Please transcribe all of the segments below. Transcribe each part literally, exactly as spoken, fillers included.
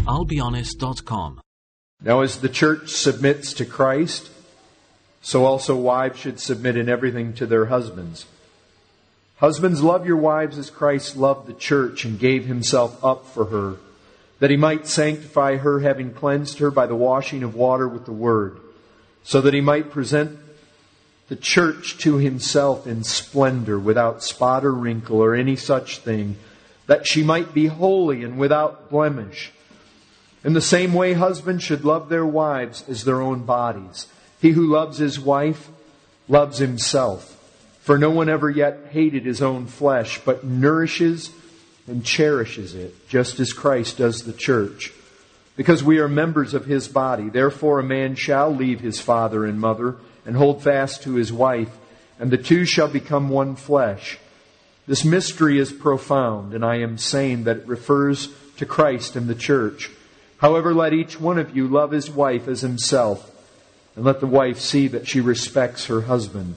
I'll be honest dot com. Now, as the church submits to Christ, so also wives should submit in everything to their husbands. Husbands, love your wives as Christ loved the church and gave himself up for her, that he might sanctify her, having cleansed her by the washing of water with the word, so that he might present the church to himself in splendor, without spot or wrinkle or any such thing, that she might be holy and without blemish. In the same way, husbands should love their wives as their own bodies. He who loves his wife loves himself. For no one ever yet hated his own flesh, but nourishes and cherishes it, just as Christ does the church, because we are members of his body. Therefore a man shall leave his father and mother and hold fast to his wife, and the two shall become one flesh. This mystery is profound, and I am saying that it refers to Christ and the church. However, let each one of you love his wife as himself, and let the wife see that she respects her husband.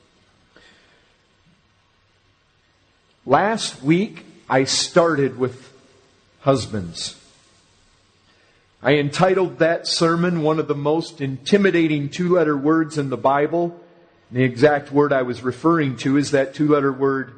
Last week, I started with husbands. I entitled that sermon one of the most intimidating two-letter words in the Bible. And the exact word I was referring to is that two-letter word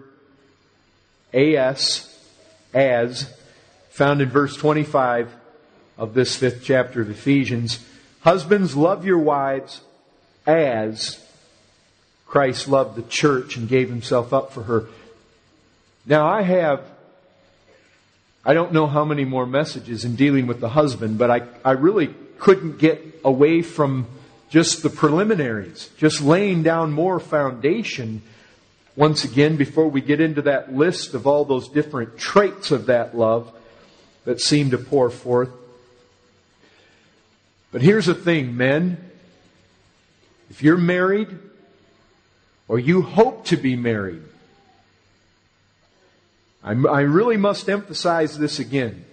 as, as, found in verse twenty-five of this fifth chapter of Ephesians. Husbands, love your wives as Christ loved the church and gave himself up for her. Now I have, I don't know how many more messages in dealing with the husband, but I, I really couldn't get away from just the preliminaries, just laying down more foundation once again before we get into that list of all those different traits of that love that seem to pour forth. But here's the thing, men. If you're married, or you hope to be married, I'm, I really must emphasize this again.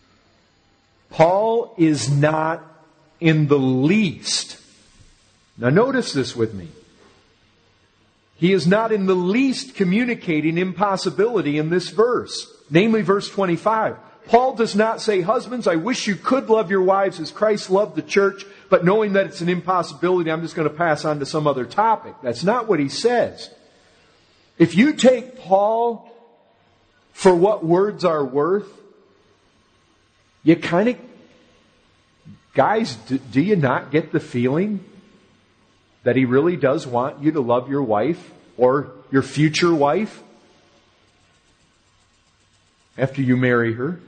Paul is not in the least, now notice this with me, he is not in the least communicating impossibility in this verse, namely verse twenty-five. Paul does not say, husbands, I wish you could love your wives as Christ loved the church, but knowing that it's an impossibility, I'm just going to pass on to some other topic. That's not what he says. If you take Paul for what words are worth, you kind of, guys, do, do you not get the feeling that he really does want you to love your wife or your future wife after you marry her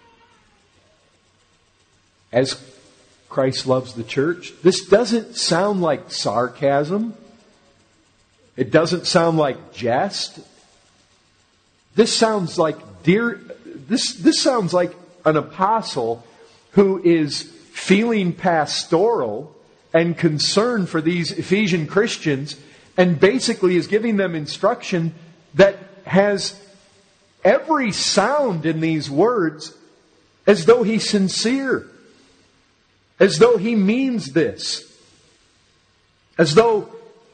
as Christ loves the church? This doesn't sound like sarcasm. It doesn't sound like jest. This sounds like dear, this, this sounds like an apostle who is feeling pastoral and concerned for these Ephesian Christians, and basically is giving them instruction that has every sound in these words as though he's sincere, as though he means this, as though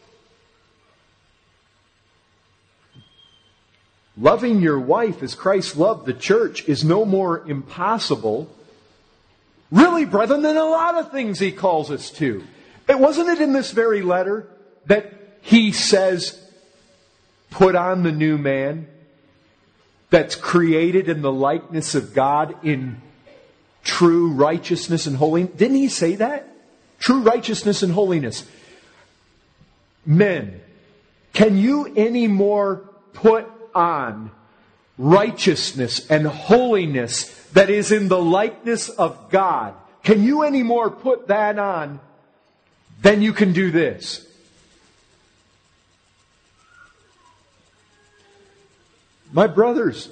loving your wife as Christ loved the church is no more impossible, really, brethren, than a lot of things he calls us to. It wasn't it in this very letter that he says, put on the new man that's created in the likeness of God in true righteousness and holiness? Didn't he say that? True righteousness and holiness. Men, can you any more put on righteousness and holiness that is in the likeness of God? Can you any more put that on than you can do this? My brothers,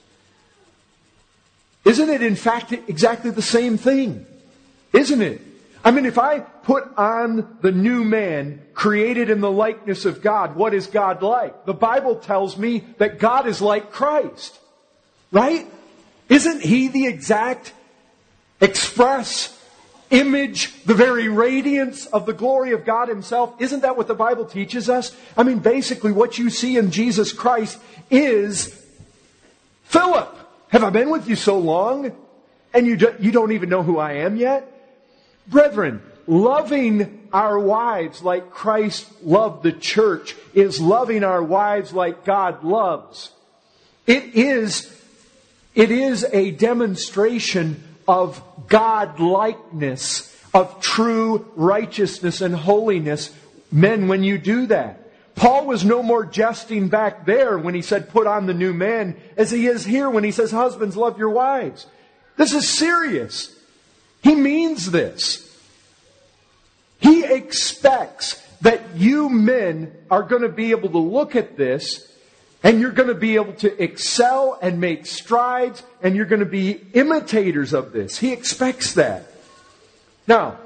isn't it in fact exactly the same thing? Isn't it? I mean, if I put on the new man created in the likeness of God, what is God like? The Bible tells me that God is like Christ. Right? Isn't He the exact express image, the very radiance of the glory of God Himself? Isn't that what the Bible teaches us? I mean, basically what you see in Jesus Christ is, Philip, have I been with you so long? And you, do, you don't even know who I am yet? Brethren, loving our wives like Christ loved the church is loving our wives like God loves. It is, it is a demonstration of God-likeness, of true righteousness and holiness. Men, when you do that. Paul was no more jesting back there when he said, put on the new man, as he is here when he says, husbands, love your wives. This is serious. He means this. He expects that you men are going to be able to look at this and you're going to be able to excel and make strides and you're going to be imitators of this. He expects that. Now,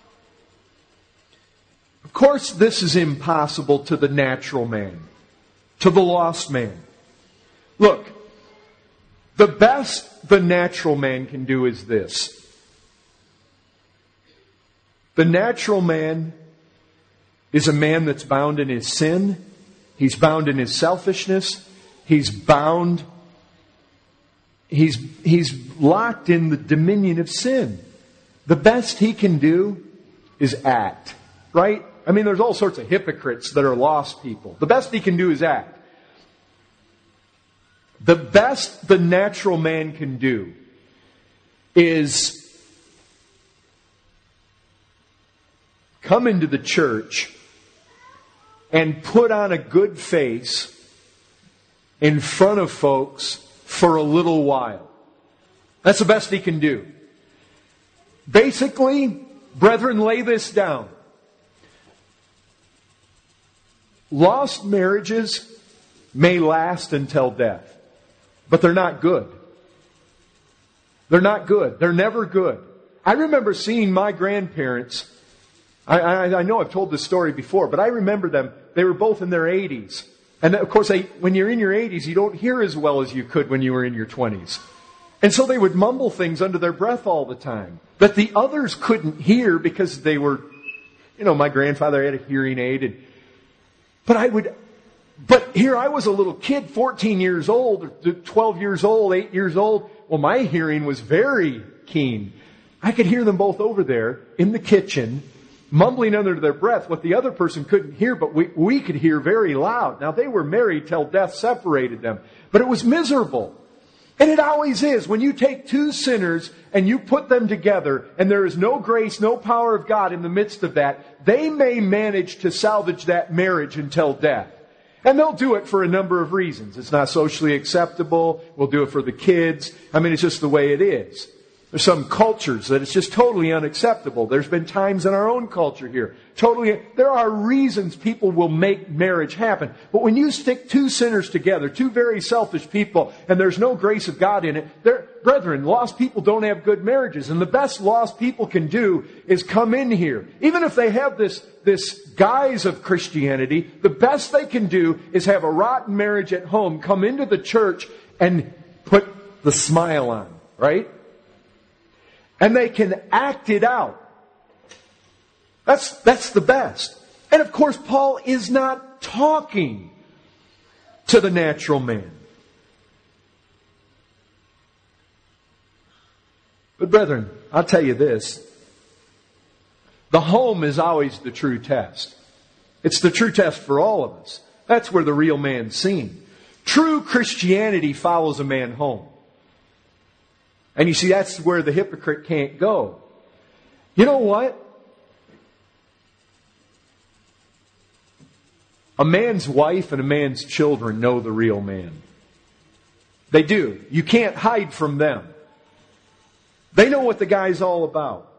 of course, this is impossible to the natural man, to the lost man. Look, the best the natural man can do is this. The natural man is a man that's bound in his sin. He's bound in his selfishness. He's bound, he's, he's locked in the dominion of sin. The best he can do is act, right? I mean, there's all sorts of hypocrites that are lost people. The best he can do is act. The best the natural man can do is come into the church and put on a good face in front of folks for a little while. That's the best he can do. Basically, brethren, lay this down. Lost marriages may last until death, but they're not good. They're not good. They're never good. I remember seeing my grandparents. I, I, I know I've told this story before, but I remember them. They were both in their eighties. And of course, they, when you're in your eighties, you don't hear as well as you could when you were in your twenties. And so they would mumble things under their breath all the time that the others couldn't hear because they were, you know, my grandfather had a hearing aid. And, but I would, but here I was a little kid, fourteen years old, twelve years old, eight years old. Well, my hearing was very keen. I could hear them both over there in the kitchen, mumbling under their breath what the other person couldn't hear, but we, we could hear very loud. Now, they were married till death separated them. But it was miserable. And it always is. When you take two sinners and you put them together and there is no grace, no power of God in the midst of that, they may manage to salvage that marriage until death. And they'll do it for a number of reasons. It's not socially acceptable. We'll do it for the kids. I mean, it's just the way it is. There's some cultures that it's just totally unacceptable. There's been times in our own culture here. Totally, there are reasons people will make marriage happen. But when you stick two sinners together, two very selfish people, and there's no grace of God in it, they're, brethren, lost people don't have good marriages. And the best lost people can do is come in here. Even if they have this, this guise of Christianity, the best they can do is have a rotten marriage at home, come into the church, and put the smile on, right? And they can act it out. That's, that's the best. And of course, Paul is not talking to the natural man. But brethren, I'll tell you this. The home is always the true test. It's the true test for all of us. That's where the real man's seen. True Christianity follows a man home. And you see, that's where the hypocrite can't go. You know what? A man's wife and a man's children know the real man. They do. You can't hide from them. They know what the guy's all about.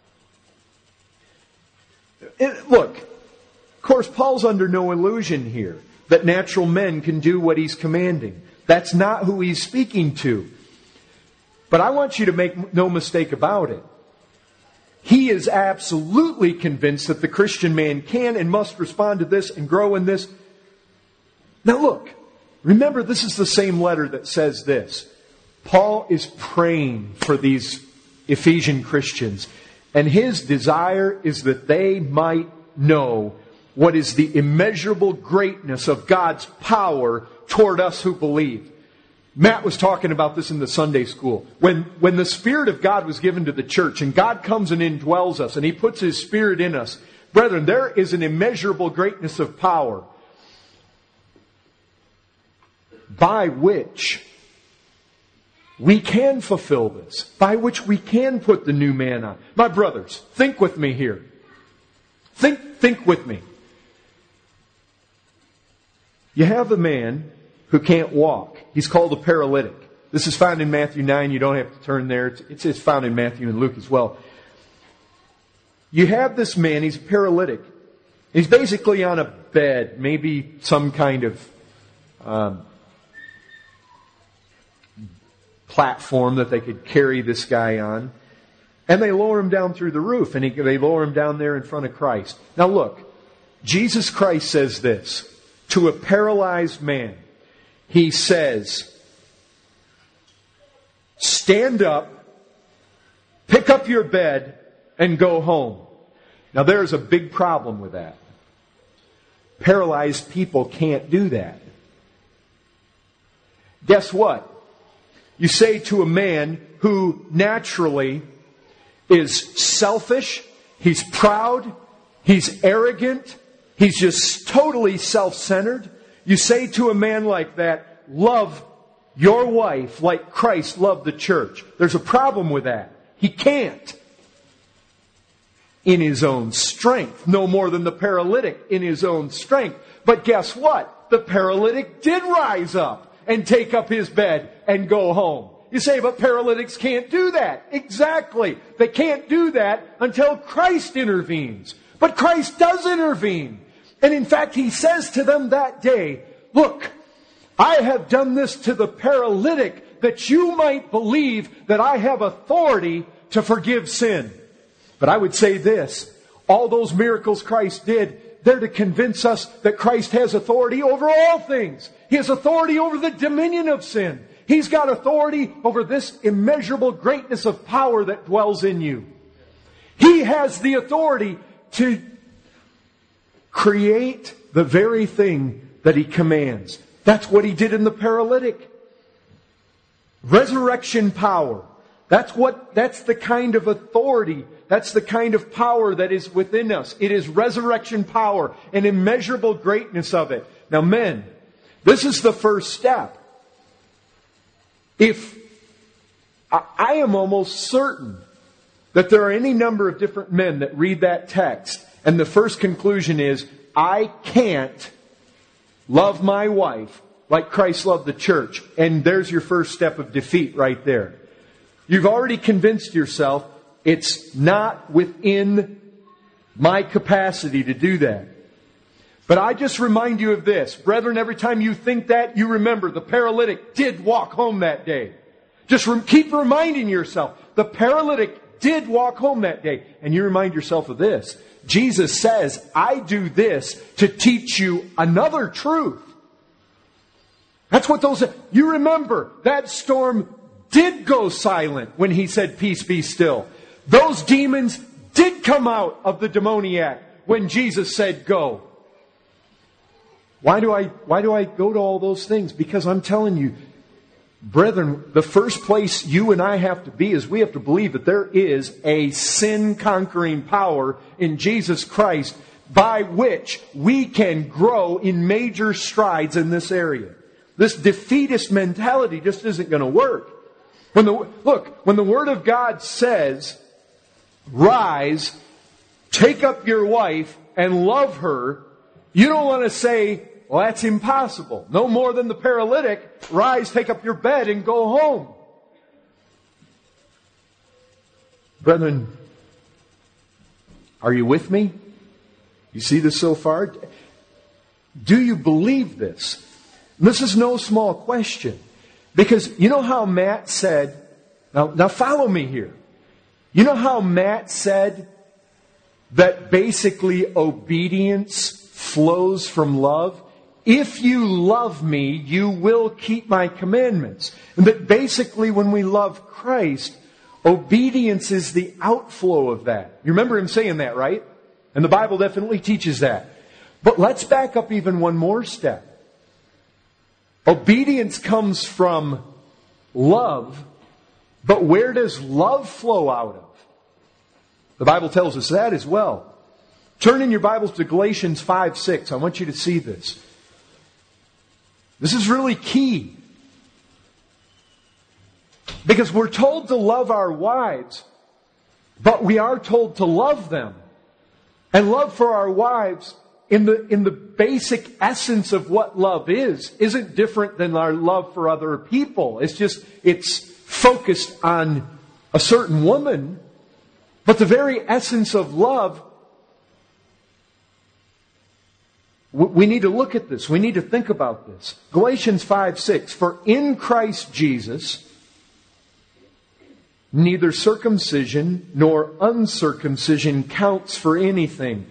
It, look, of course, Paul's under no illusion here that natural men can do what he's commanding. That's not who he's speaking to. But I want you to make no mistake about it. He is absolutely convinced that the Christian man can and must respond to this and grow in this. Now look, remember this is the same letter that says this. Paul is praying for these Ephesian Christians. And his desire is that they might know what is the immeasurable greatness of God's power toward us who believe. Matt was talking about this in the Sunday school. When, when the Spirit of God was given to the church and God comes and indwells us and He puts His Spirit in us, brethren, there is an immeasurable greatness of power by which we can fulfill this, by which we can put the new man on. My brothers, think with me here. Think, think with me. You have a man who can't walk. He's called a paralytic. This is found in Matthew nine. You don't have to turn there. It's, it's found in Matthew and Luke as well. You have this man. He's a paralytic. He's basically on a bed, maybe some kind of um, platform that they could carry this guy on. And they lower him down through the roof, and he, they lower him down there in front of Christ. Now look, Jesus Christ says this to a paralyzed man. He says, stand up, pick up your bed, and go home. Now there's a big problem with that. Paralyzed people can't do that. Guess what? You say to a man who naturally is selfish, he's proud, he's arrogant, he's just totally self-centered. You say to a man like that, love your wife like Christ loved the church. There's a problem with that. He can't. In his own strength. No more than the paralytic in his own strength. But guess what? The paralytic did rise up and take up his bed and go home. You say, but paralytics can't do that. Exactly. They can't do that until Christ intervenes. But Christ does intervene. And in fact, He says to them that day, look, I have done this to the paralytic that you might believe that I have authority to forgive sin. But I would say this, all those miracles Christ did, they're to convince us that Christ has authority over all things. He has authority over the dominion of sin. He's got authority over this immeasurable greatness of power that dwells in you. He has the authority to create the very thing that He commands. That's what He did in the paralytic. Resurrection power. That's what, that's the kind of authority, that's the kind of power that is within us. It is resurrection power, an immeasurable greatness of it. Now men, this is the first step. If, I, I am almost certain that there are any number of different men that read that text, and the first conclusion is, I can't love my wife like Christ loved the church. And there's your first step of defeat right there. You've already convinced yourself it's not within my capacity to do that. But I just remind you of this. Brethren, every time you think that, you remember the paralytic did walk home that day. Just re- keep reminding yourself, the paralytic did walk home that day. And you remind yourself of this. Jesus says, I do this to teach you another truth. That's what those... You remember, that storm did go silent when He said, peace be still. Those demons did come out of the demoniac when Jesus said, go. Why do I, why do I go to all those things? Because I'm telling you, brethren, the first place you and I have to be is we have to believe that there is a sin-conquering power in Jesus Christ by which we can grow in major strides in this area. This defeatist mentality just isn't going to work. When the, look, when the Word of God says, rise, take up your wife and love her, you don't want to say, well, that's impossible. No more than the paralytic, rise, take up your bed and go home. Brethren, are you with me? You see this so far? Do you believe this? This is no small question. Because you know how Matt said, now, now follow me here. You know how Matt said that basically obedience flows from love? If you love me, you will keep my commandments. And that basically when we love Christ, obedience is the outflow of that. You remember him saying that, right? And the Bible definitely teaches that. But let's back up even one more step. Obedience comes from love, but where does love flow out of? The Bible tells us that as well. Turn in your Bibles to Galatians five six. I want you to see this. This is really key. Because we're told to love our wives, but we are told to love them. And love for our wives, in the, in the basic essence of what love is, isn't different than our love for other people. It's just, it's focused on a certain woman. But the very essence of love, we need to look at this. We need to think about this. Galatians five six. For in Christ Jesus, neither circumcision nor uncircumcision counts for anything,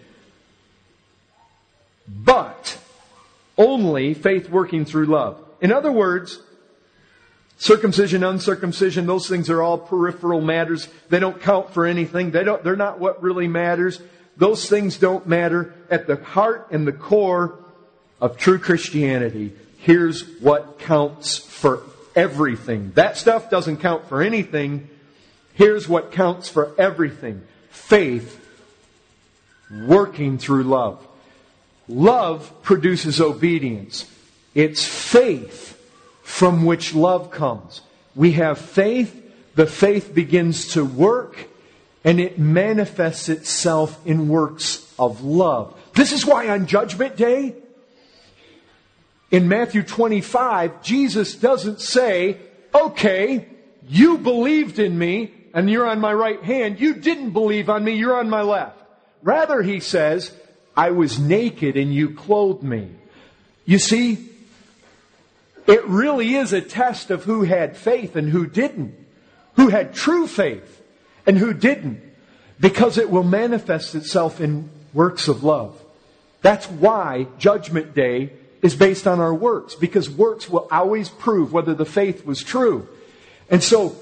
but only faith working through love. In other words, circumcision, uncircumcision, those things are all peripheral matters. They don't count for anything. They don't, they're not what really matters. Those things don't matter. At the heart and the core of true Christianity, here's what counts for everything. That stuff doesn't count for anything. Here's what counts for everything. Faith working through love. Love produces obedience. It's faith from which love comes. We have faith. The faith begins to work, and it manifests itself in works of love. This is why on Judgment Day, in Matthew twenty-five, Jesus doesn't say, okay, you believed in me, and you're on my right hand. You didn't believe on me, you're on my left. Rather, He says, I was naked and you clothed me. You see, it really is a test of who had faith and who didn't. Who had true faith and who didn't. Because it will manifest itself in works of love. That's why Judgment Day is based on our works. Because works will always prove whether the faith was true. And so,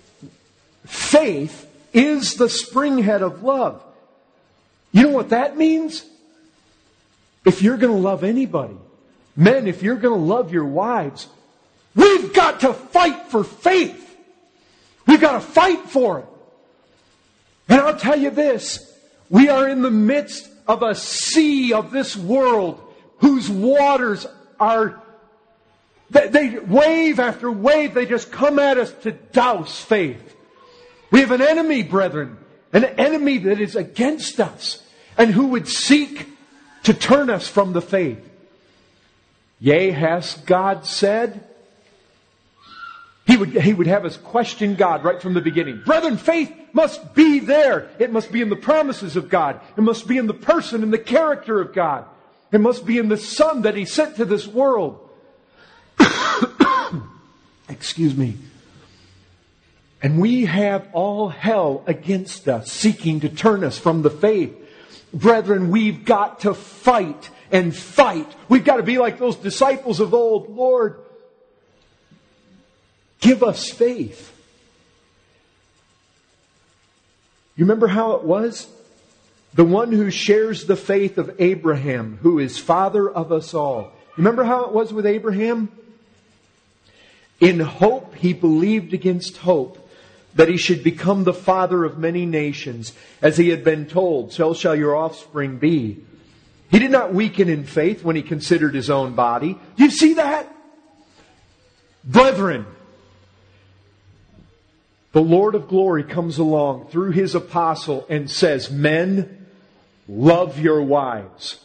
faith is the springhead of love. You know what that means? If you're going to love anybody, men, if you're going to love your wives, we've got to fight for faith. We've got to fight for it. And I'll tell you this, we are in the midst of a sea of this world whose waters are, they, they wave after wave, they just come at us to douse faith. We have an enemy, brethren, an enemy that is against us and who would seek to turn us from the faith. Yea, has God said? He would, he would have us question God right from the beginning. Brethren, faith must be there. It must be in the promises of God. It must be in the person and the character of God. It must be in the Son that He sent to this world. Excuse me. And we have all hell against us, seeking to turn us from the faith. Brethren, we've got to fight and fight. We've got to be like those disciples of old. Lord, give us faith. You remember how it was? The one who shares the faith of Abraham, who is father of us all. You remember how it was with Abraham? In hope, he believed against hope that he should become the father of many nations, as he had been told, so shall your offspring be. He did not weaken in faith when he considered his own body. Do you see that? Brethren, the Lord of glory comes along through His apostle and says, men, love your wives.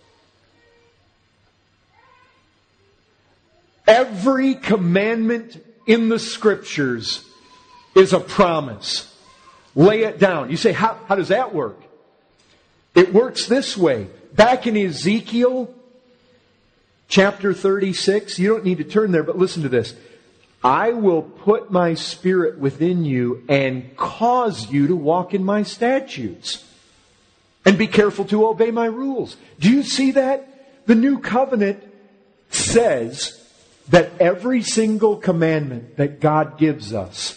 Every commandment in the Scriptures is a promise. Lay it down. You say, how, how does that work? It works this way. Back in Ezekiel chapter thirty-six, you don't need to turn there, but listen to this. I will put my Spirit within you and cause you to walk in my statutes. And be careful to obey my rules. Do you see that? The new covenant says that every single commandment that God gives us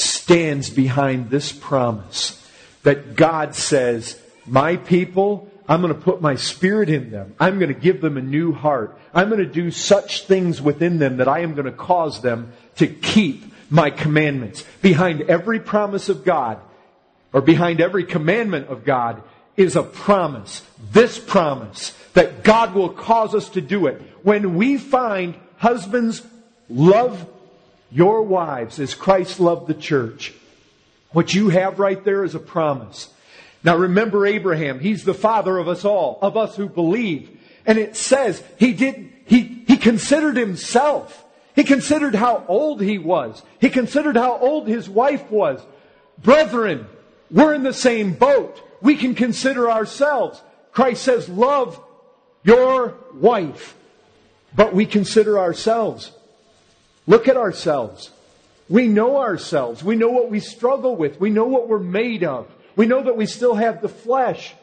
stands behind this promise. That God says, my people, I'm going to put my Spirit in them. I'm going to give them a new heart. I'm going to do such things within them that I am going to cause them to keep my commandments. Behind every promise of God, or behind every commandment of God, is a promise. This promise that God will cause us to do it. When we find husbands, love your wives as Christ loved the church, what you have right there is a promise. Now remember Abraham. He's the father of us all, of us who believe. And it says he did, he, he considered himself. He considered how old he was. He considered how old his wife was. Brethren, we're in the same boat. We can consider ourselves. Christ says, love your wife. But we consider ourselves. Look at ourselves. We know ourselves. We know what we struggle with. We know what we're made of. We know that we still have the flesh.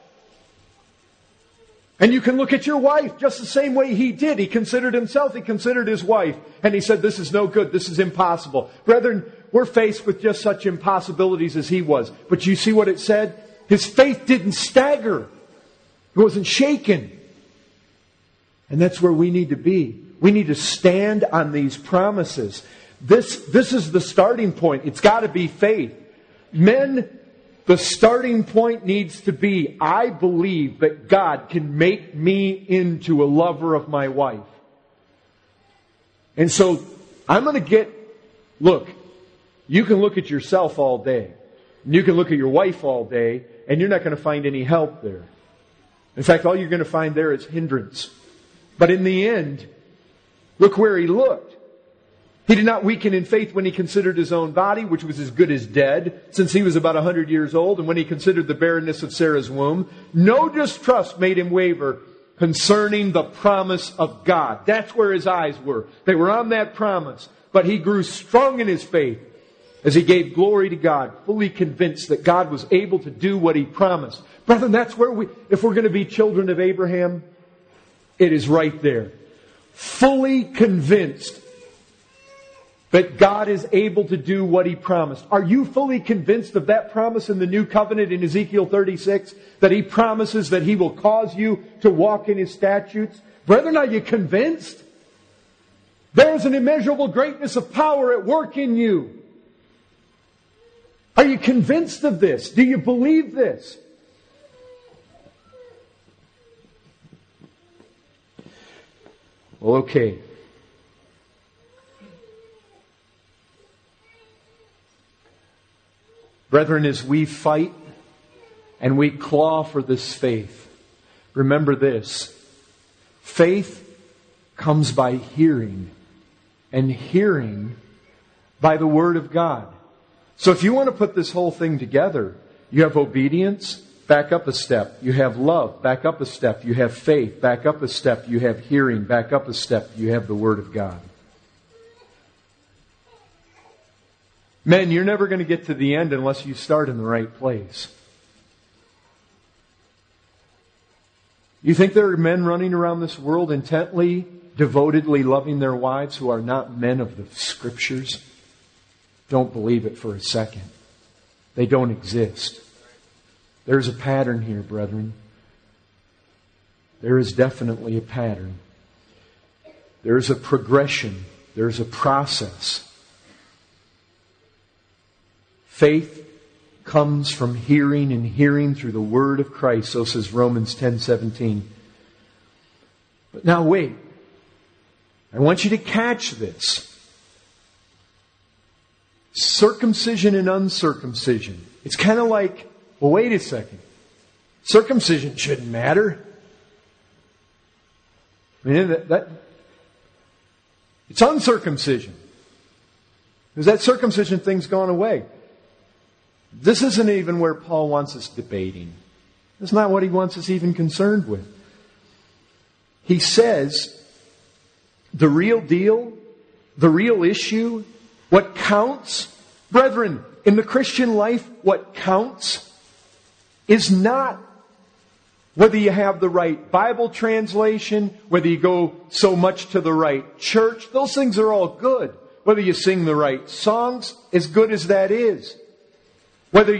And you can look at your wife just the same way he did. He considered himself. He considered his wife. And he said, this is no good. This is impossible. Brethren, we're faced with just such impossibilities as he was. But you see what it said? His faith didn't stagger. It wasn't shaken. And that's where we need to be. We need to stand on these promises. This, this is the starting point. It's got to be faith. Men, the starting point needs to be, I believe that God can make me into a lover of my wife. And so, I'm going to get, look, you can look at yourself all day. And you can look at your wife all day, and you're not going to find any help there. In fact, all you're going to find there is hindrance. But in the end, look where he looked. He did not weaken in faith when he considered his own body, which was as good as dead, since he was about a hundred years old, and when he considered the barrenness of Sarah's womb. No distrust made him waver concerning the promise of God. That's where his eyes were. They were on that promise. But he grew strong in his faith as he gave glory to God, fully convinced that God was able to do what he promised. Brethren, that's where we, if we're going to be children of Abraham, it is right there. Fully convinced that God is able to do what he promised. Are you fully convinced of that promise in the new covenant in Ezekiel thirty-six? That he promises that he will cause you to walk in his statutes? Brethren, are you convinced? There is an immeasurable greatness of power at work in you. Are you convinced of this? Do you believe this? Well, okay. Brethren, as we fight and we claw for this faith, remember this. Faith comes by hearing, and hearing by the Word of God. So if you want to put this whole thing together, you have obedience, back up a step. You have love, back up a step. You have faith, back up a step. You have hearing, back up a step. You have the Word of God. Men, you're never going to get to the end unless you start in the right place. You think there are men running around this world intently, devotedly loving their wives who are not men of the Scriptures? Don't believe it for a second. They don't exist. There's a pattern here, brethren. There is definitely a pattern. There's a progression. There's a process. Faith comes from hearing, and hearing through the Word of Christ. So says Romans ten seventeen. But now wait. I want you to catch this. Circumcision and uncircumcision. It's kind of like, well, wait a second. Circumcision shouldn't matter. I mean, that, that it's uncircumcision. Because that circumcision thing's gone away. This isn't even where Paul wants us debating. That's not what he wants us even concerned with. He says, the real deal, the real issue, what counts, brethren, in the Christian life, what counts is not whether you have the right Bible translation, whether you go so much to the right church. Those things are all good. Whether you sing the right songs, as good as that is. Whether you're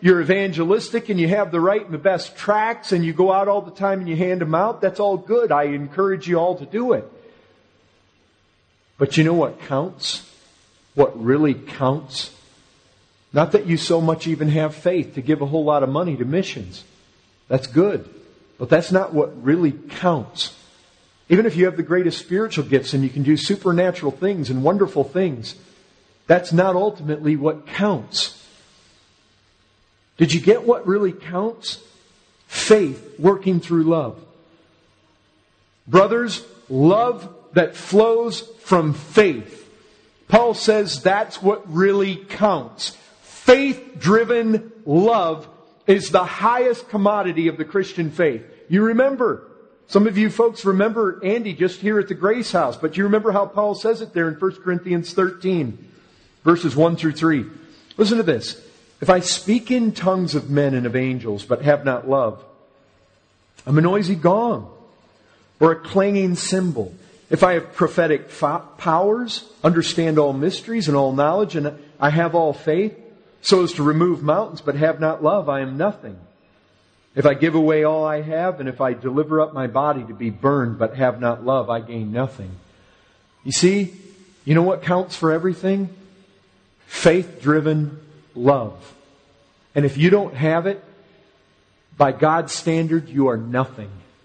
you're evangelistic and you have the right and the best tracts and you go out all the time and you hand them out, that's all good. I encourage you all to do it. But you know what counts? What really counts? Not that you so much even have faith to give a whole lot of money to missions. That's good. But that's not what really counts. Even if you have the greatest spiritual gifts and you can do supernatural things and wonderful things, that's not ultimately what counts. Did you get what really counts? Faith working through love. Brothers, love that flows from faith. Paul says that's what really counts. Faith-driven love is the highest commodity of the Christian faith. You remember, some of you folks remember Andy just here at the Grace House, but you remember how Paul says it there in First Corinthians thirteen, verses one through three. Listen to this. If I speak in tongues of men and of angels, but have not love, I'm a noisy gong or a clanging cymbal. If I have prophetic fo- powers, understand all mysteries and all knowledge, and I have all faith, so as to remove mountains, but have not love, I am nothing. If I give away all I have, and if I deliver up my body to be burned, but have not love, I gain nothing. You see, you know what counts for everything? Faith-driven love. And if you don't have it, by God's standard, you are nothing.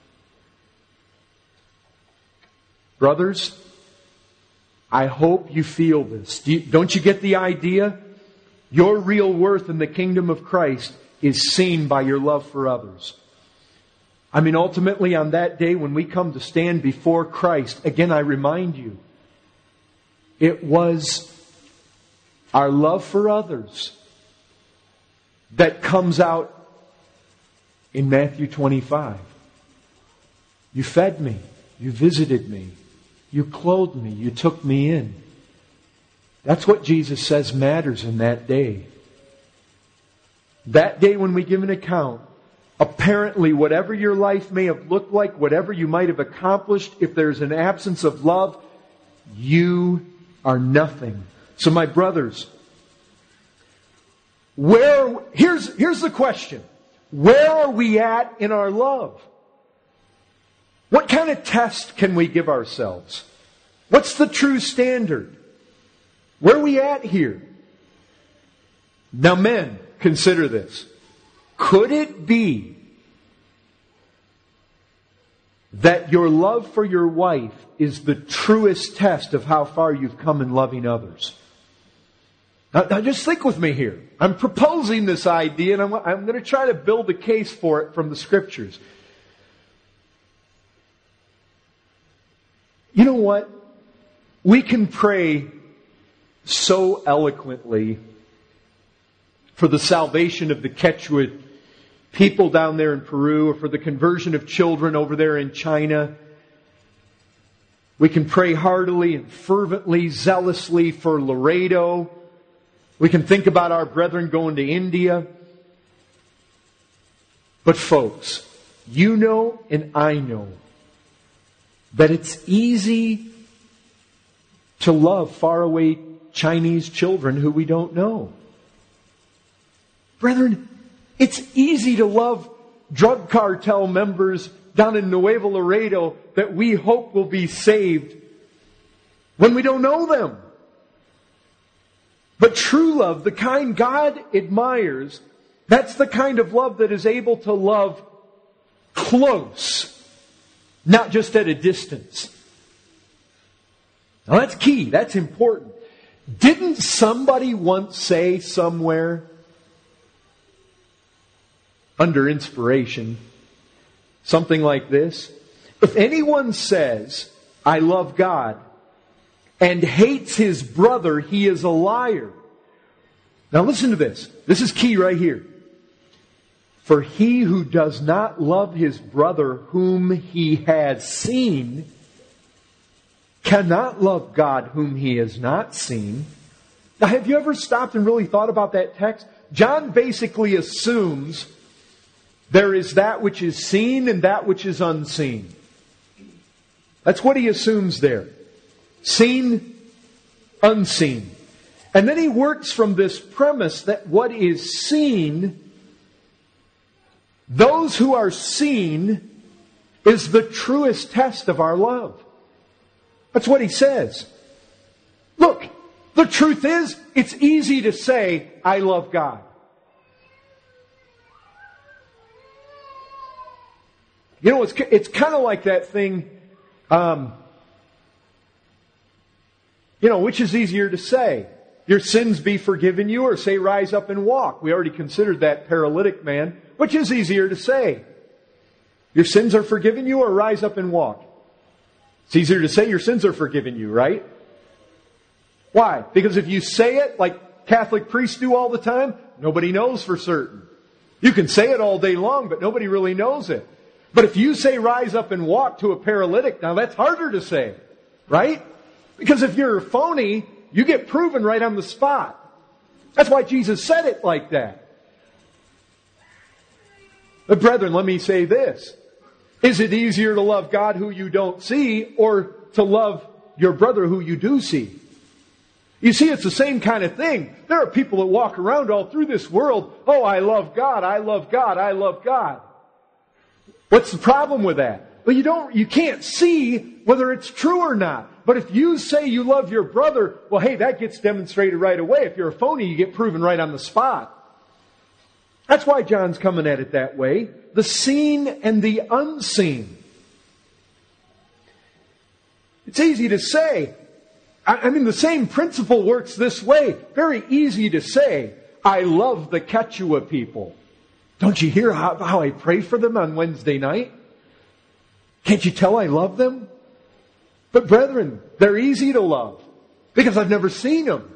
Brothers, I hope you feel this. Do you, don't you get the idea? Your real worth in the kingdom of Christ is seen by your love for others. I mean, ultimately on that day when we come to stand before Christ, again I remind you, it was our love for others that comes out in Matthew twenty-five. You fed me. You visited me. You clothed me. You took me in. That's what Jesus says matters in that day. That day when we give an account, apparently whatever your life may have looked like, whatever you might have accomplished, if there's an absence of love, you are nothing. So my brothers, where, here's, here's the question. Where are we at in our love? What kind of test can we give ourselves? What's the true standard? Where are we at here? Now men, consider this. Could it be that your love for your wife is the truest test of how far you've come in loving others? Now, now just think with me here. I'm proposing this idea and I'm, I'm going to try to build a case for it from the Scriptures. You know what? We can pray so eloquently for the salvation of the Quechua people down there in Peru, or for the conversion of children over there in China. We can pray heartily and fervently, zealously for Laredo. We can think about our brethren going to India. But folks, you know and I know that it's easy to love faraway Chinese children who we don't know. Brethren, it's easy to love drug cartel members down in Nuevo Laredo that we hope will be saved when we don't know them. But true love, the kind God admires, that's the kind of love that is able to love close, not just at a distance. Now that's key. That's important. Didn't somebody once say somewhere, under inspiration, something like this? If anyone says, I love God, and hates his brother, he is a liar. Now listen to this. This is key right here. For he who does not love his brother whom he has seen cannot love God whom he has not seen. Now have you ever stopped and really thought about that text? John basically assumes there is that which is seen and that which is unseen. That's what he assumes there. Seen, unseen. And then he works from this premise that what is seen Those who are seen is the truest test of our love. That's what he says. Look, the truth is, it's easy to say, I love God. You know, it's, it's kind of like that thing, um, you know, which is easier to say? Your sins be forgiven you, or say, rise up and walk? We already considered that paralytic man. Which is easier to say? Your sins are forgiven you, or rise up and walk? It's easier to say your sins are forgiven you, right? Why? Because if you say it like Catholic priests do all the time, nobody knows for certain. You can say it all day long, but nobody really knows it. But if you say rise up and walk to a paralytic, now that's harder to say, right? Because if you're a phony, you get proven right on the spot. That's why Jesus said it like that. But brethren, let me say this. Is it easier to love God who you don't see, or to love your brother who you do see? You see, it's the same kind of thing. There are people that walk around all through this world. Oh, I love God, I love God, I love God. What's the problem with that? Well, you don't, you can't see whether it's true or not. But if you say you love your brother, well, hey, that gets demonstrated right away. If you're a phony, you get proven right on the spot. That's why John's coming at it that way. The seen and the unseen. It's easy to say. I mean, the same principle works this way. Very easy to say, I love the Quechua people. Don't you hear how, how I pray for them on Wednesday night? Can't you tell I love them? But brethren, they're easy to love because I've never seen them.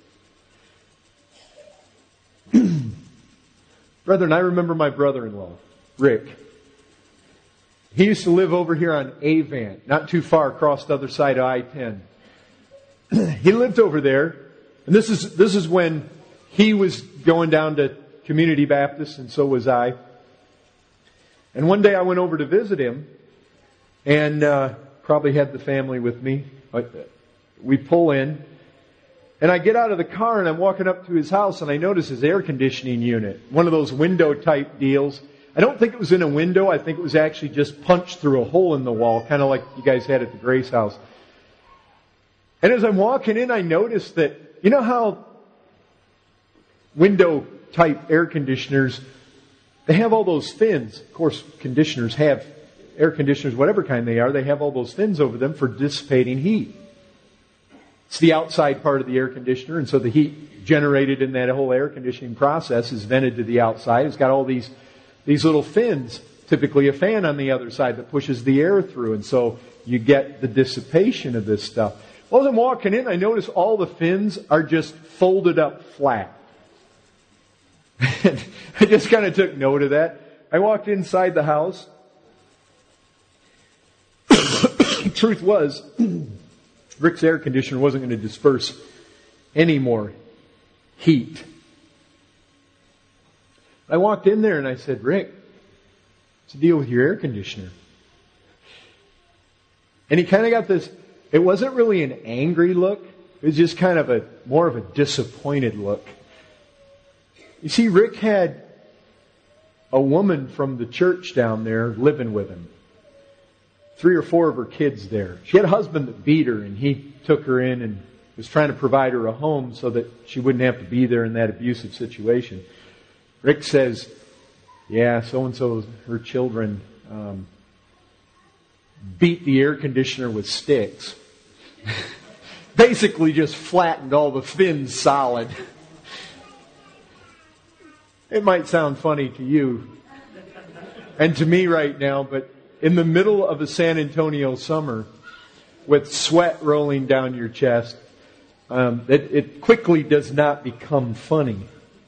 Brethren, I remember my brother-in-law, Rick. He used to live over here on Avant, not too far across the other side of I ten. He lived over there, and this is this is when he was going down to Community Baptist, and so was I. And one day I went over to visit him, and uh, probably had the family with me. We pull in, and I get out of the car, and I'm walking up to his house, and I notice his air conditioning unit, one of those window type deals. I don't think it was in a window. I think it was actually just punched through a hole in the wall, kind of like you guys had at the Grace house. And as I'm walking in, I noticed that, you know how window type air conditioners, they have all those fins. Of course, conditioners have, air conditioners, whatever kind they are, they have all those fins over them for dissipating heat. It's the outside part of the air conditioner, and so the heat generated in that whole air conditioning process is vented to the outside. It's got all these, these little fins, typically a fan on the other side that pushes the air through, and so you get the dissipation of this stuff. Well, as I'm walking in, I notice all the fins are just folded up flat. I just kind of took note of that. I walked inside the house. Truth was, Rick's air conditioner wasn't going to disperse any more heat. I walked in there and I said, Rick, what's the deal with your air conditioner? And he kind of got this, it wasn't really an angry look. It was just kind of a, more of a disappointed look. You see, Rick had a woman from the church down there living with him. Three or four of her kids there. She had a husband that beat her, and he took her in and was trying to provide her a home so that she wouldn't have to be there in that abusive situation. Rick says, yeah, so-and-so, her children um, beat the air conditioner with sticks. Basically just flattened all the fins solid. It might sound funny to you and to me right now, but in the middle of a San Antonio summer with sweat rolling down your chest, um, it, it quickly does not become funny.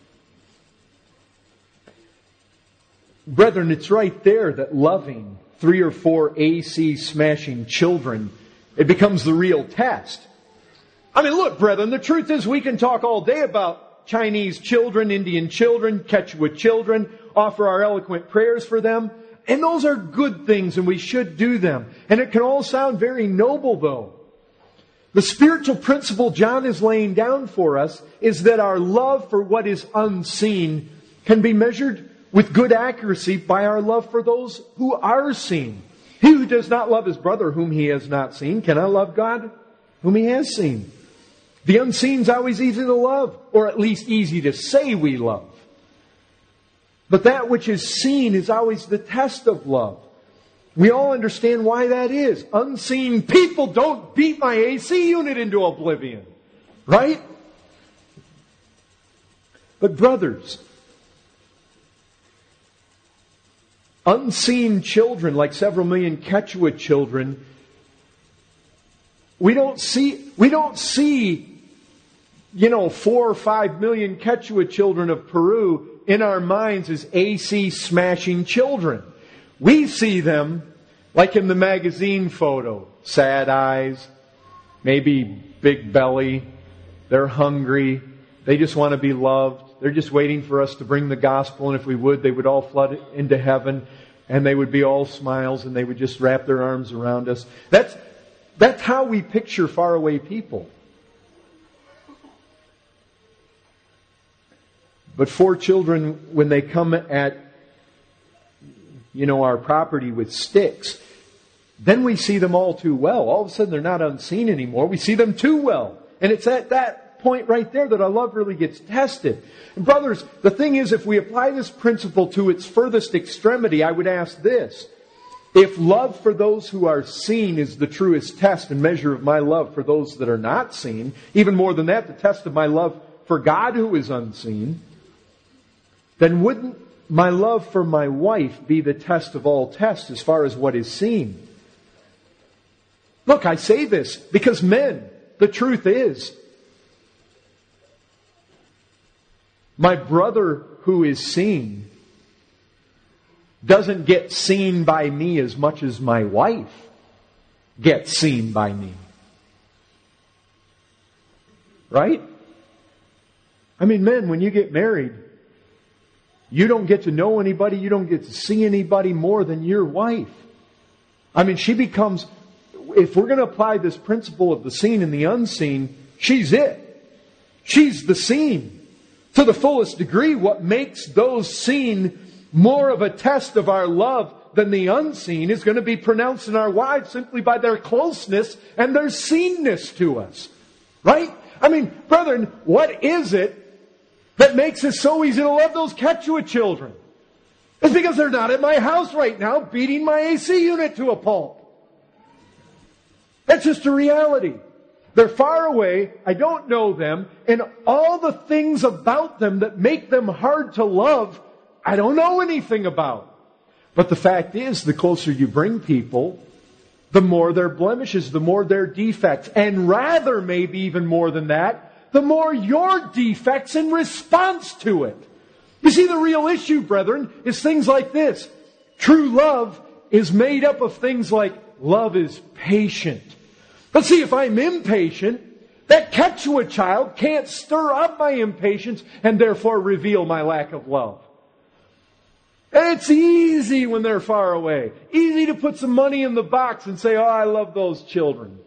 Brethren, it's right there that loving three or four A C smashing children, it becomes the real test. I mean, look, brethren, the truth is we can talk all day about Chinese children, Indian children, Quechua children, offer our eloquent prayers for them. And those are good things, and we should do them. And it can all sound very noble, though. The spiritual principle John is laying down for us is that our love for what is unseen can be measured with good accuracy by our love for those who are seen. He who does not love his brother whom he has not seen cannot love God whom he has seen. The unseen is always easy to love, or at least easy to say we love. But that which is seen is always the test of love. We all understand why that is. Unseen people don't beat my A C unit into oblivion. Right? But brothers, unseen children, like several million Quechua children, we don't see, we don't see, you know, four or five million Quechua children of Peru in our minds as A C smashing children. We see them like in the magazine photo. Sad eyes, maybe big belly. They're hungry. They just want to be loved. They're just waiting for us to bring the gospel. And if we would, they would all flood into heaven. And they would be all smiles. And they would just wrap their arms around us. That's, that's how we picture faraway people. But for children, when they come at, you know, our property with sticks, then we see them all too well. All of a sudden, they're not unseen anymore. We see them too well. And it's at that point right there that our love really gets tested. And brothers, the thing is, if we apply this principle to its furthest extremity, I would ask this. If love for those who are seen is the truest test and measure of my love for those that are not seen, even more than that, the test of my love for God who is unseen, then wouldn't my love for my wife be the test of all tests as far as what is seen? Look, I say this because men, the truth is, my brother who is seen doesn't get seen by me as much as my wife gets seen by me. Right? I mean, men, when you get married, you don't get to know anybody, you don't get to see anybody more than your wife. I mean, she becomes, if we're going to apply this principle of the seen and the unseen, she's it. She's the seen. To the fullest degree, what makes those seen more of a test of our love than the unseen is going to be pronounced in our wives simply by their closeness and their seenness to us. Right? I mean, brethren, what is it that makes it so easy to love those Quechua children? It's because they're not at my house right now beating my A C unit to a pulp. That's just a reality. They're far away. I don't know them. And all the things about them that make them hard to love, I don't know anything about. But the fact is, the closer you bring people, the more their blemishes, the more their defects. And rather, maybe even more than that, the more your defects in response to it. You see, the real issue, brethren, is things like this. True love is made up of things like love is patient. But see, if I'm impatient, that Quechua child can't stir up my impatience and therefore reveal my lack of love. And it's easy when they're far away. Easy to put some money in the box and say, oh, I love those children.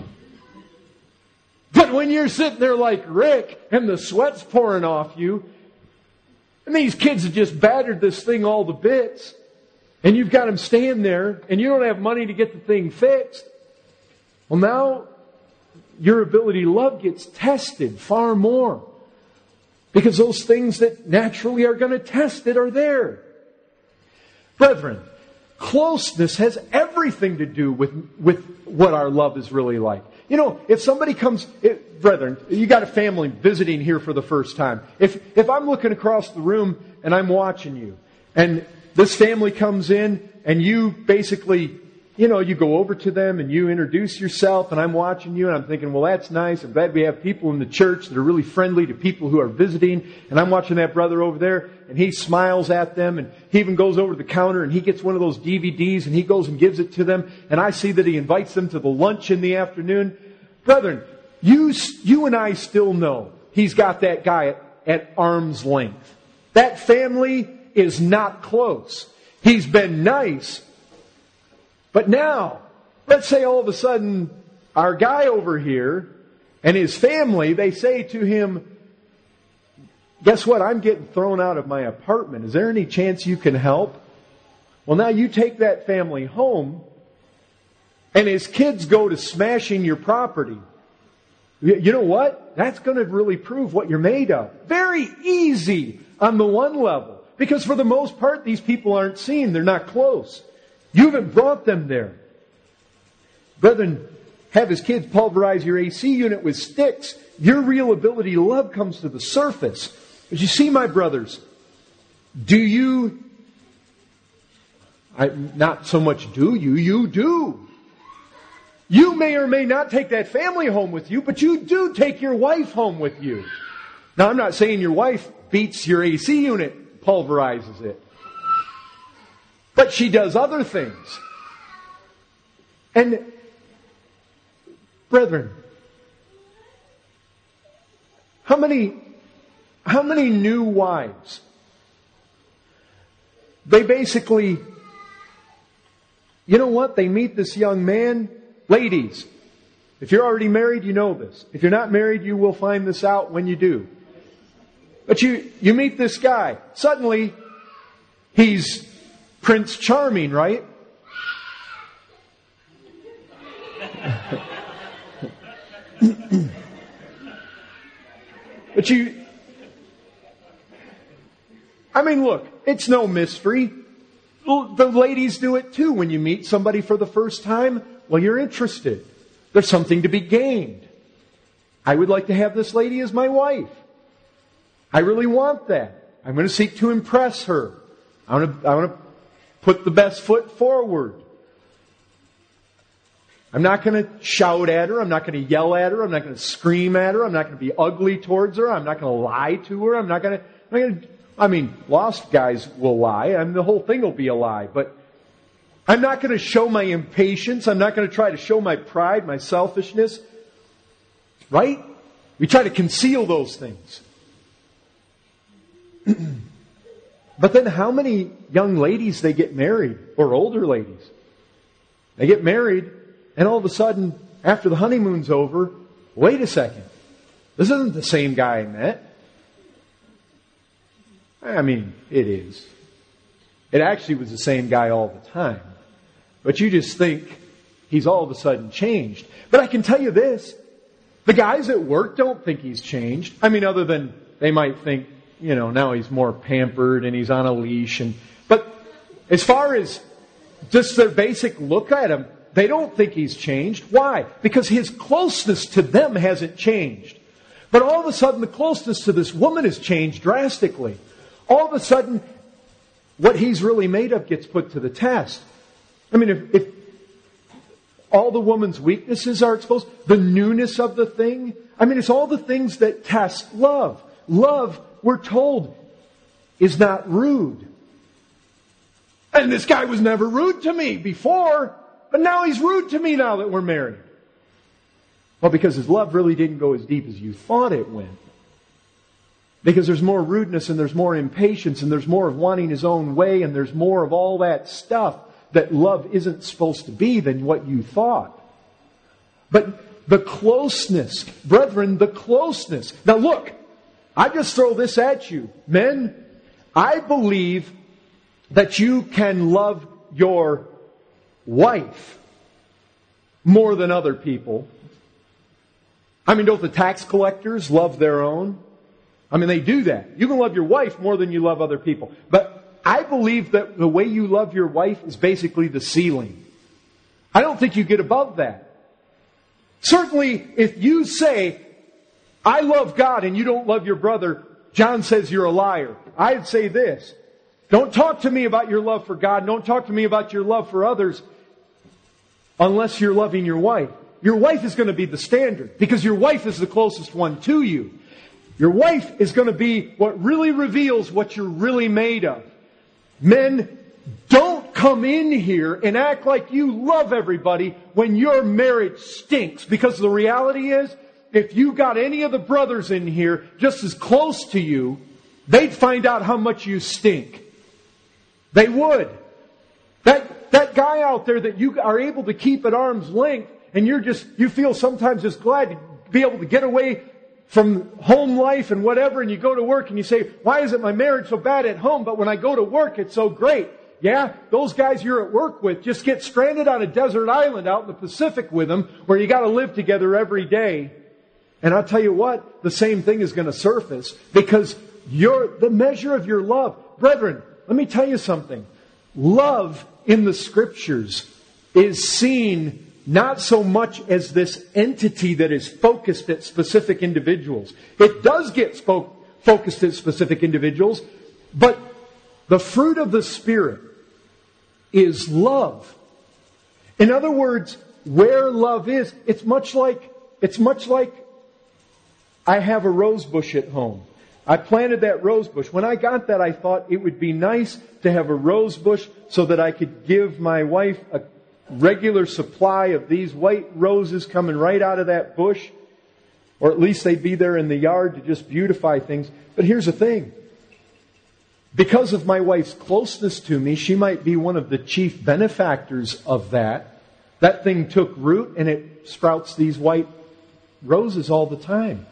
But when you're sitting there like Rick and the sweat's pouring off you, and these kids have just battered this thing all to bits, and you've got them staying there, and you don't have money to get the thing fixed, well, now your ability to love gets tested far more. Because those things that naturally are going to test it are there. Brethren, closeness has everything to do with, with what our love is really like. You know, if somebody comes, it, brethren, you got a family visiting here for the first time. If, if I'm looking across the room and I'm watching you, and this family comes in and you basically, you know, you go over to them and you introduce yourself, and I'm watching you and I'm thinking, well, that's nice. I'm glad we have people in the church that are really friendly to people who are visiting. And I'm watching that brother over there and he smiles at them, and he even goes over to the counter and he gets one of those D V Ds and he goes and gives it to them. And I see that he invites them to the lunch in the afternoon. Brethren, you, you and I still know he's got that guy at, at arm's length. That family is not close. He's been nice. But now, let's say all of a sudden, our guy over here and his family, they say to him, guess what? I'm getting thrown out of my apartment. Is there any chance you can help? Well, now you take that family home, and his kids go to smashing your property. You know what? That's going to really prove what you're made of. Very easy on the one level. Because for the most part, these people aren't seen. They're not close. You haven't brought them there. Brethren, have his kids pulverize your A C unit with sticks. Your real ability to love comes to the surface. But you see, my brothers, do you, I, not so much do you, you do. You may or may not take that family home with you, but you do take your wife home with you. Now, I'm not saying your wife beats your A C unit, pulverizes it. But she does other things. And, brethren, how many, how many new wives, they basically, you know what, they meet this young man. Ladies, if you're already married, you know this. If you're not married, you will find this out when you do. But you, you meet this guy. Suddenly, he's Prince Charming, right? But you, I mean, look, it's no mystery. The ladies do it too when you meet somebody for the first time. Well, you're interested. There's something to be gained. I would like to have this lady as my wife. I really want that. I'm going to seek to impress her. I want to, I want to put the best foot forward. I'm not going to shout at her. I'm not going to yell at her. I'm not going to scream at her. I'm not going to be ugly towards her. I'm not going to lie to her. I'm not going to, I'm not going to I mean, lost guys will lie. I mean, the whole thing will be a lie. But I'm not going to show my impatience. I'm not going to try to show my pride, my selfishness. Right? We try to conceal those things. But then how many young ladies, they get married, or older ladies? They get married, and all of a sudden, after the honeymoon's over, wait a second. This isn't the same guy I met. I mean, it is. It actually was the same guy all the time. But you just think he's all of a sudden changed. But I can tell you this. The guys at work don't think he's changed. I mean, other than they might think, you know, now he's more pampered and he's on a leash. And But as far as just their basic look at him, they don't think he's changed. Why? Because his closeness to them hasn't changed. But all of a sudden, the closeness to this woman has changed drastically. All of a sudden, what he's really made of gets put to the test. I mean, if, if all the woman's weaknesses are exposed, the newness of the thing, I mean, it's all the things that test love. Love, we're told, is not rude. And this guy was never rude to me before, but now he's rude to me now that we're married. Well, because his love really didn't go as deep as you thought it went. Because there's more rudeness and there's more impatience and there's more of wanting his own way and there's more of all that stuff that love isn't supposed to be than what you thought. But the closeness, brethren, the closeness. Now look, I just throw this at you. Men, I believe that you can love your wife more than other people. I mean, don't the tax collectors love their own? I mean, they do that. You can love your wife more than you love other people. But I believe that the way you love your wife is basically the ceiling. I don't think you get above that. Certainly, if you say, I love God and you don't love your brother, John says you're a liar. I'd say this. Don't talk to me about your love for God. Don't talk to me about your love for others unless you're loving your wife. Your wife is going to be the standard because your wife is the closest one to you. Your wife is going to be what really reveals what you're really made of. Men, don't come in here and act like you love everybody when your marriage stinks. Because the reality is, if you got any of the brothers in here just as close to you, they'd find out how much you stink. They would. That, that guy out there that you are able to keep at arm's length, and you're just, you feel sometimes just glad to be able to get away from home life and whatever, and you go to work and you say, why isn't my marriage so bad at home, but when I go to work it's so great? Yeah, those guys you're at work with just get stranded on a desert island out in the Pacific with them where you got to live together every day. And I'll tell you what, the same thing is going to surface because you're the measure of your love. Brethren, let me tell you something. Love in the Scriptures is seen not so much as this entity that is focused at specific individuals. It does get spoke, focused at specific individuals, but the fruit of the Spirit is love. In other words, where love is, it's much like, it's much like I have a rose bush at home. I planted that rose bush. When I got that, I thought it would be nice to have a rose bush so that I could give my wife a regular supply of these white roses coming right out of that bush. Or at least they'd be there in the yard to just beautify things. But here's the thing. Because of my wife's closeness to me, she might be one of the chief benefactors of that. That thing took root and it sprouts these white roses all the time.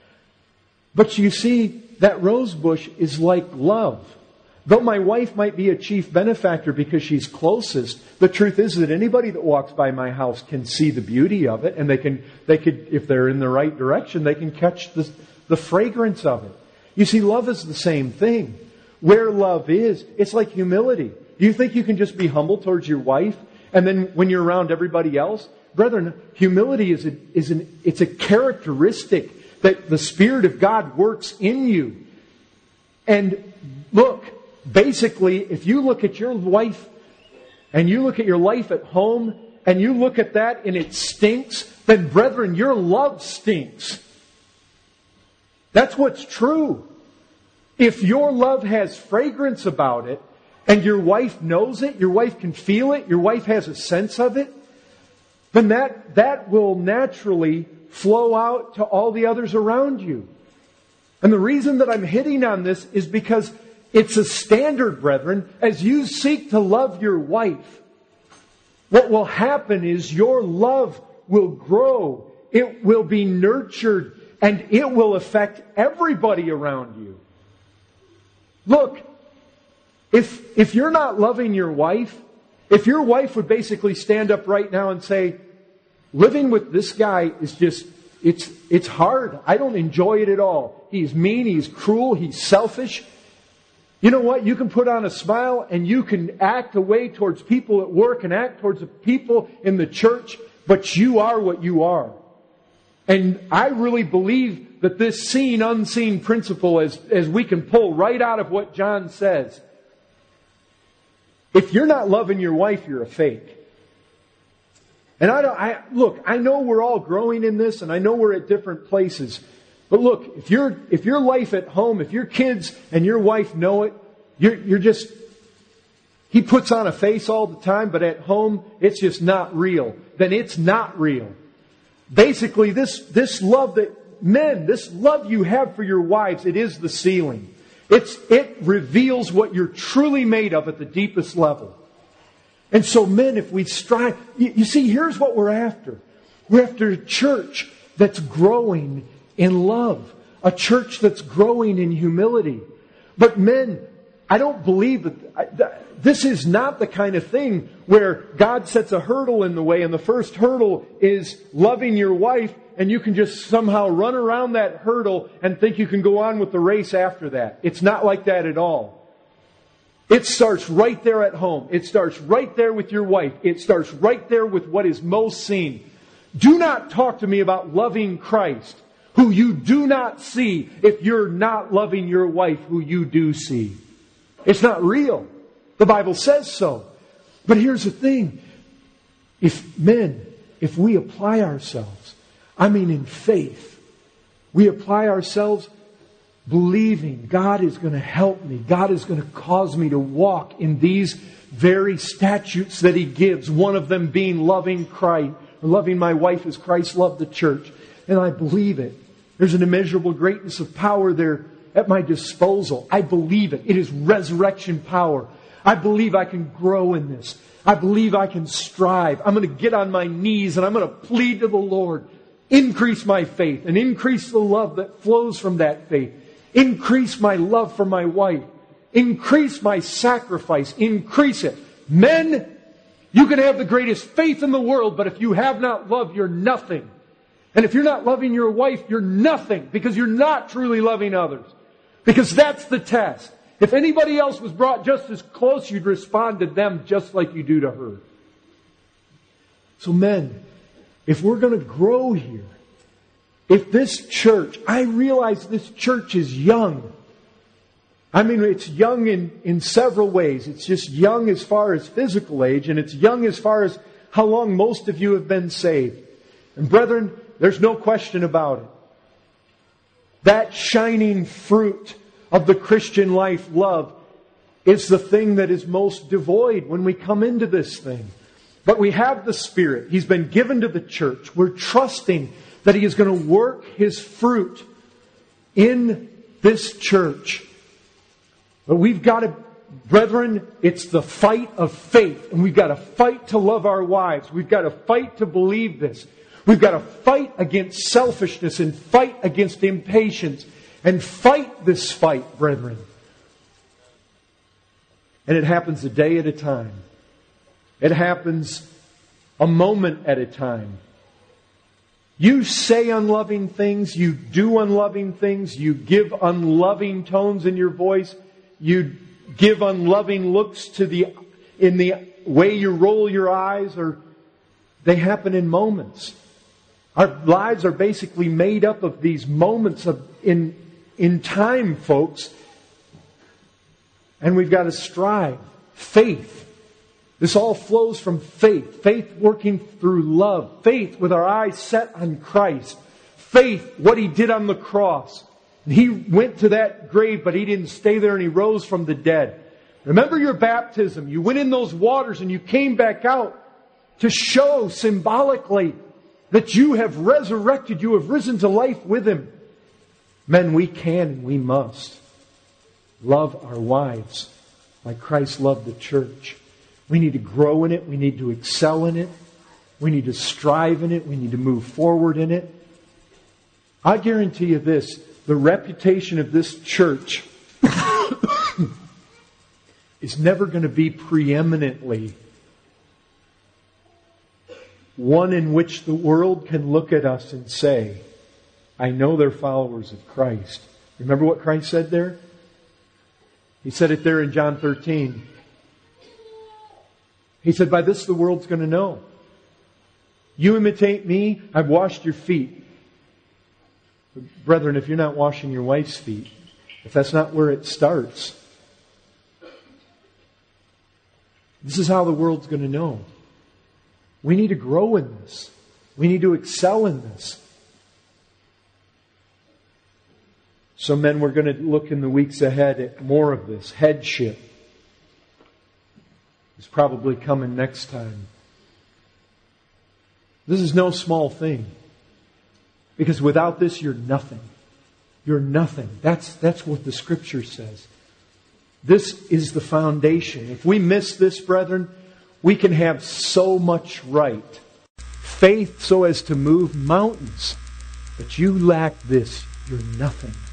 But you see, that rose bush is like love. Though my wife might be a chief benefactor because she's closest, the truth is that anybody that walks by my house can see the beauty of it, and they can, they could, if they're in the right direction, they can catch the, the fragrance of it. You see, love is the same thing. Where love is, it's like humility. Do you think you can just be humble towards your wife, and then when you're around everybody else? Brethren, humility is a, is an, it's a characteristic that the Spirit of God works in you. And look, basically, if you look at your wife and you look at your life at home and you look at that and it stinks, then brethren, your love stinks. That's what's true. If your love has fragrance about it and your wife knows it, your wife can feel it, your wife has a sense of it, then that, that will naturally flow out to all the others around you. And the reason that I'm hitting on this is because it's a standard, brethren. As you seek to love your wife, what will happen is your love will grow. It will be nurtured and it will affect everybody around you. Look, if, if you're not loving your wife, if your wife would basically stand up right now and say, living with this guy is just, it's, it's hard. I don't enjoy it at all. He's mean, he's cruel, he's selfish. You know what? You can put on a smile and you can act away towards people at work and act towards the people in the church, but you are what you are. And I really believe that this seen, unseen principle, as, as we can pull right out of what John says, if you're not loving your wife, you're a fake. And I don't, I, look, I know we're all growing in this and I know we're at different places. But look, if your if your life at home, if your kids and your wife know it, you're, you're just, he puts on a face all the time, but at home, it's just not real. Then it's not real. Basically, this, this love that, men, this love you have for your wives, it is the ceiling. It's, it reveals what you're truly made of at the deepest level. And so men, if we strive, you, you see, here's what we're after. We're after a church that's growing in love. A church that's growing in humility. But men, I don't believe that, that this is not the kind of thing where God sets a hurdle in the way and the first hurdle is loving your wife and you can just somehow run around that hurdle and think you can go on with the race after that. It's not like that at all. It starts right there at home. It starts right there with your wife. It starts right there with what is most seen. Do not talk to me about loving Christ, who you do not see, if you're not loving your wife, who you do see. It's not real. The Bible says so. But here's the thing. If men, if we apply ourselves, I mean in faith, we apply ourselves believing God is going to help me. God is going to cause me to walk in these very statutes that He gives. One of them being loving Christ, or loving my wife as Christ loved the church. And I believe it. There's an immeasurable greatness of power there at my disposal. I believe it. It is resurrection power. I believe I can grow in this. I believe I can strive. I'm going to get on my knees and I'm going to plead to the Lord. Increase my faith and increase the love that flows from that faith. Increase my love for my wife. Increase my sacrifice. Increase it. Men, you can have the greatest faith in the world, but if you have not love, you're nothing. And if you're not loving your wife, you're nothing, because you're not truly loving others. Because that's the test. If anybody else was brought just as close, you'd respond to them just like you do to her. So men, if we're going to grow here, if this church, I realize this church is young. I mean, it's young in, in several ways. It's just young as far as physical age, and it's young as far as how long most of you have been saved. And brethren, there's no question about it. That shining fruit of the Christian life, love, is the thing that is most devoid when we come into this thing. But we have the Spirit. He's been given to the church. We're trusting that He is going to work His fruit in this church. But we've got to, brethren, it's the fight of faith. And we've got to fight to love our wives. We've got to fight to believe this. We've got to fight against selfishness and fight against impatience. And fight this fight, brethren. And it happens a day at a time. It happens a moment at a time. You say unloving things. You do unloving things. You give unloving tones in your voice. You give unloving looks to the in the way you roll your eyes. Or they happen in moments. Our lives are basically made up of these moments of in in time, folks. And we've got to strive. Faith. This all flows from faith. Faith working through love. Faith with our eyes set on Christ. Faith, what He did on the cross. He went to that grave, but He didn't stay there, and He rose from the dead. Remember your baptism. You went in those waters and you came back out to show symbolically that you have resurrected. You have risen to life with Him. Men, we can and we must love our wives like Christ loved the church. We need to grow in it. We need to excel in it. We need to strive in it. We need to move forward in it. I guarantee you this, the reputation of this church is never going to be preeminently one in which the world can look at us and say, I know they're followers of Christ. Remember what Christ said there? He said it there in John thirteen. He said, by this the world's going to know. You imitate me, I've washed your feet. But brethren, if you're not washing your wife's feet, if that's not where it starts, this is how the world's going to know. We need to grow in this. We need to excel in this. So men, we're going to look in the weeks ahead at more of this. Headship is probably coming next time. This is no small thing. Because without this, you're nothing. You're nothing. That's, that's what the Scripture says. This is the foundation. If we miss this, brethren, we can have so much right. Faith so as to move mountains. But you lack this, you're nothing.